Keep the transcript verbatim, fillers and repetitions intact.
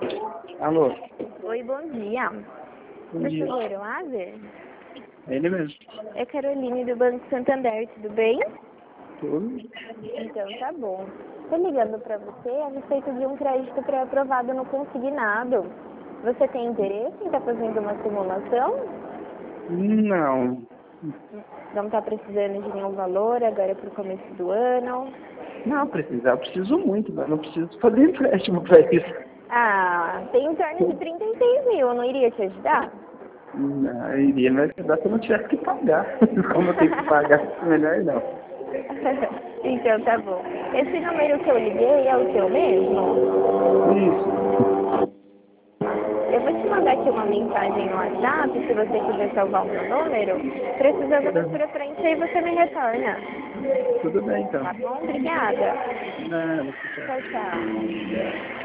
Alô, Oi, bom dia. bom Por dia. favor, Lazer? É ele mesmo. É Caroline do Banco Santander, tudo bem? Tudo? Então tá bom. Tô ligando pra você a respeito de um crédito pré-aprovado no consignado. Você tem interesse em estar fazendo uma simulação? Não. Não tá precisando de nenhum valor agora pro começo do ano? Não, precisar, eu preciso muito, mas não preciso fazer empréstimo pra isso. Ah, tem em torno de trinta e seis mil, eu não iria te ajudar? Não, eu iria me ajudar se eu não tivesse que pagar. Como eu tenho que pagar, melhor não. Então tá bom. Esse número que eu liguei é o seu mesmo? Isso. Eu vou te mandar aqui uma mensagem no WhatsApp, se você quiser salvar o meu número. Precisando mais pra frente, aí você me retorna. Tudo bem, então. Tá bom? Obrigada. Não, não precisa. Tchau, tchau.